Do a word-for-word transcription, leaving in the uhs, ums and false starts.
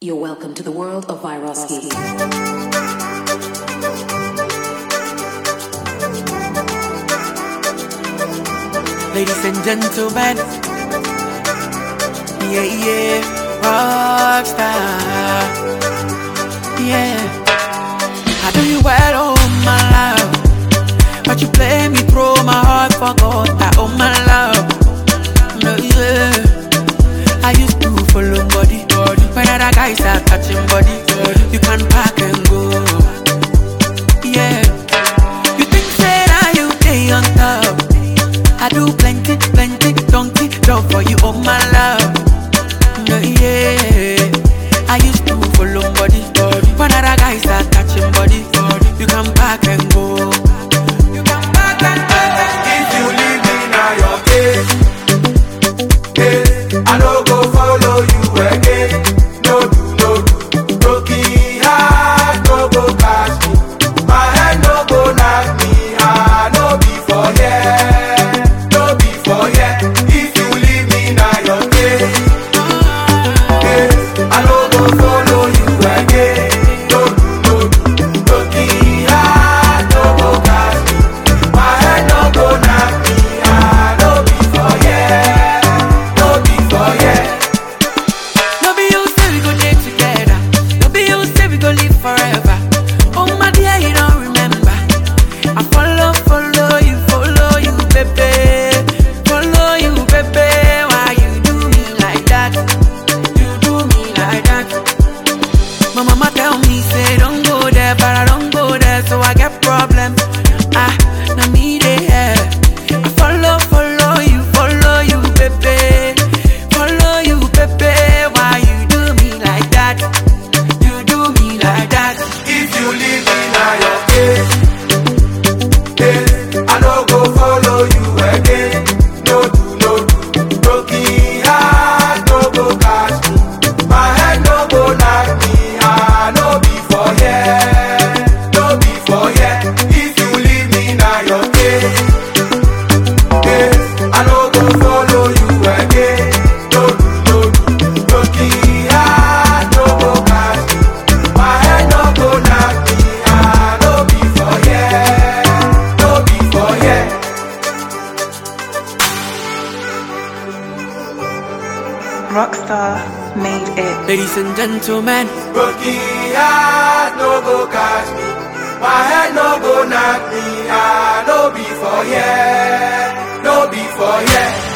You're welcome to the world of Vyroski. Ladies and gentlemen, yeah, yeah, rockstar, yeah. I do you well, oh my love, but you play me through my heart, forgot that, oh my love, no, yeah. I used to follow body, when other guys are touching body, you can pack and go, yeah. You think say that you stay on top, I do plenty, plenty, donkey, job for you, oh my love, no, yeah. I used to follow body, when other guys are touching body, you can pack and go, you can pack and go. If you leave me now, your case, case, I don't go follow you again. No do, no do, broken heart, no go catch me. My head no go knock me, I no be for yeah, no be for yeah. If you leave me now, your case, case, I don't go follow you again. No do, no do, broken heart, no go catch me. My head no go knock me, I no be for yeah, no be for yeah. No be you say we go day together. No be you say we go live forever. Oh my dear, you don't remember. I follow, follow you, follow you, baby. Follow you, baby. Why you do me like that? You do me like that. My mama tell me say don't go there, but I don't go there, so I get problem. Ah, now me there. I follow, follow you, follow you, baby. Follow you, baby. Why you do me like that? You do me like that. If you leave me now, your case, case, I no go follow you again. No do, no do, broken heart, no go catch me. My head no go knock me, I no be for yeah, no be for yeah. If you leave me now, your case, case, I no go follow you again. No do, no do, broken heart, no go catch me. My head no go knock me, I no be for yeah, no be for yeah. Rockstar made it. Ladies and gentlemen, Broken heart no go catch me. My head no go knock me, I no be for yeah, no be for yeah.